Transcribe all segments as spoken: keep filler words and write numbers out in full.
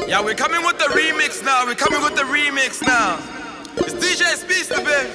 Yeah, we're coming with the remix now. We're coming with the remix now. It's D J Speeds, baby.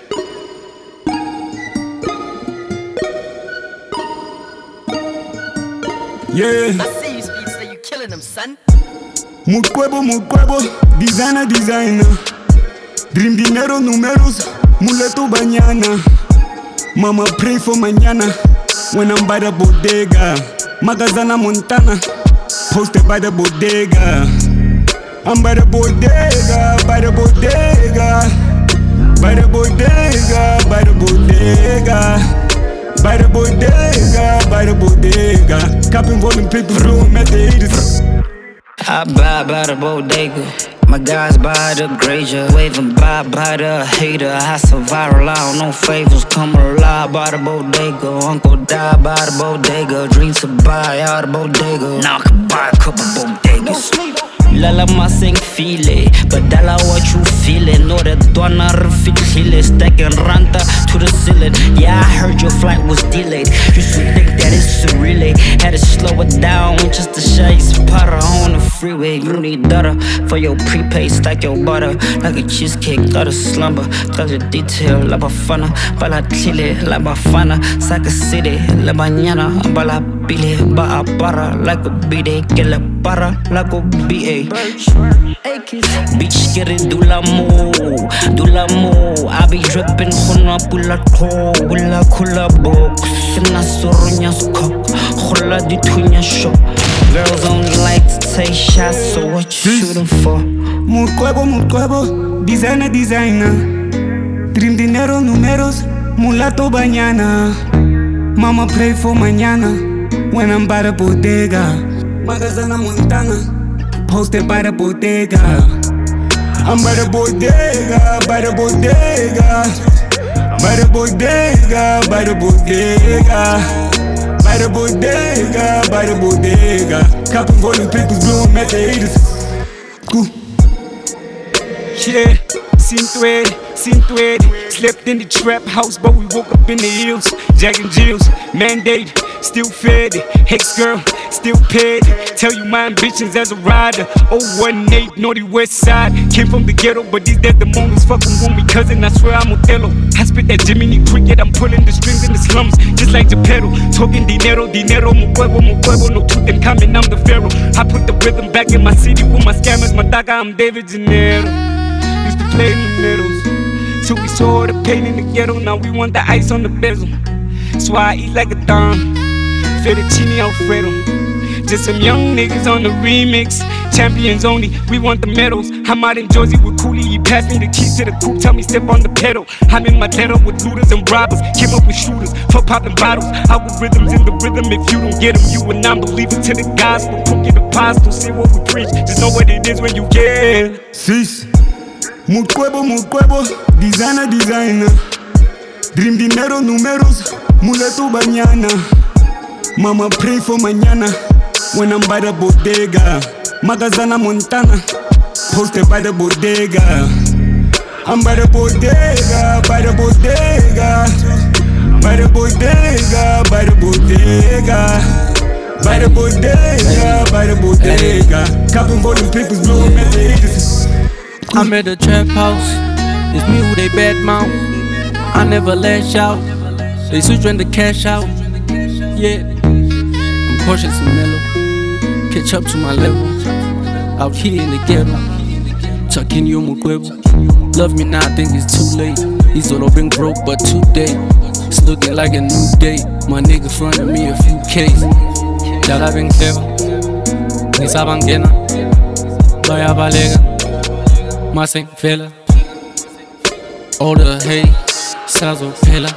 Yeah. I see you, Speeds, so you killing them, son. Mukwebo, mukwebo, designer, designer. Dream dinero, números, muleto bañana. Mama pray for mañana. When I'm by the bodega, Magazana Montana, posted by the bodega. I'm by the bodega, by the bodega, by the bodega, by the bodega, by the bodega, by the bodega. Capping volume paper, room at the eighties. I buy by the bodega. My guys buy the Granger, waving bye by the hater. I so viral, I don't know favors. Come alive by the bodega. Uncle die by the bodega. Dreams to buy out the bodega. Now I can buy a couple bodegas. Lala masing file, but dala what you feelin'. Know that donna refikile, stacking ranta to the ceiling. Yeah, I heard your flight was delayed. You should think that it's a relay. Had to slow it down just to show you spotter on the freeway. You need butter for your prepaid, stack your butter like a cheesecake. Got a slumber, got a detail, la bafana, bala chile, la bafana, Saka City, la mañana, bala bile, ba para like a bide, que la para like a B A. Bitch, get it, do l'amour, do l'amour. I be drippin' khuna pula ko, pula kula box. Sina soronya cock, khola di tunya shop. Girls only like to take shots, so what you shooting for? Mukwebo, mukwebo, designer, designer. Dream dinero, números, mulato bañana. Mama pray for mañana. When I'm by the bodega, Magazana Montana, posted by the bodega. I'm by the bodega, by the bodega, by the bodega, by the bodega, by the bodega, by the bodega. Capping volume papers, blowing at the eighties. Cool. Yeah, Cinto Eddie, Cinto Eddie. Slept in the trap house, but we woke up in the hills. Jack and Jills, mandate, still fed it. Ex-girl, still paid it. Tell you my ambitions as a rider. oh one eight, Naughty West Side. Came from the ghetto, but these dead the moments fucking with me cousin, I swear I'm Othello. I spit that Jiminy Cricket, I'm pulling the strings in the slums, just like Geppetto. Talking dinero, dinero, mu huevo, mu huevo. No truth in coming, I'm the pharaoh. I put the rhythm back in my city with my scammers, my daga, I'm David Gennaro. Used to play in the middles, till we saw the pain in the ghetto. Now we want the ice on the bezel, so I eat like a don, fettuccine Alfredo. Just some young niggas on the remix, champions only, we want the medals. I'm out in Jersey with Cooley, he passed me the keys to the coupe, tell me step on the pedal. I'm in my ghetto with looters and robbers, came up with shooters, for popping bottles. Algorithms in the rhythm, if you don't get them, you a non-believer to the gospel. Cookie the apostle, see what we preach, just know what it is when you get it. Sis, mukwebo, mukwebo, designer, designer. Dream dinero, números, muleto bañana. Mama pray for mañana. When I'm by the bodega, Magazana Montana, posted by the bodega. I'm by the bodega, by the bodega, by the bodega, by the bodega, by the bodega, by the bodega. Capping volume papers, blowing at the eighties. I'm at the trap house, it's me who they bad mouth. I never lash out, they switch when the cash out. Yeah, I'm cautious and mellow, catch up to my level. Out here in the ghetto, chucking you mukwebo. Love me now, I think it's too late. He's all been broke, but today it's looking like a new day. My nigga fronted me a few K's. Dala bien clever, ni saban gena. Vaya balega, más en fela. All the hate, sounds of fella.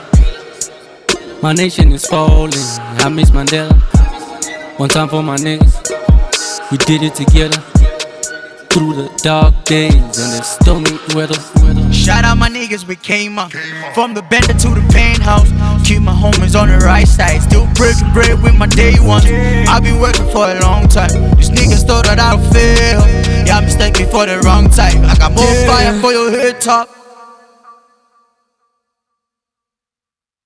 My nation is falling, I miss Mandela. One time for my niggas, we did it together. Through the dark days and the stormy weather. Shout out my niggas, we came up from the bender to the penthouse. Keep my homies on the right side, still breaking bread with my day ones. I've been working for a long time. These niggas thought that I'd fail. Y'all mistake me for the wrong type. I got more fire for your head top.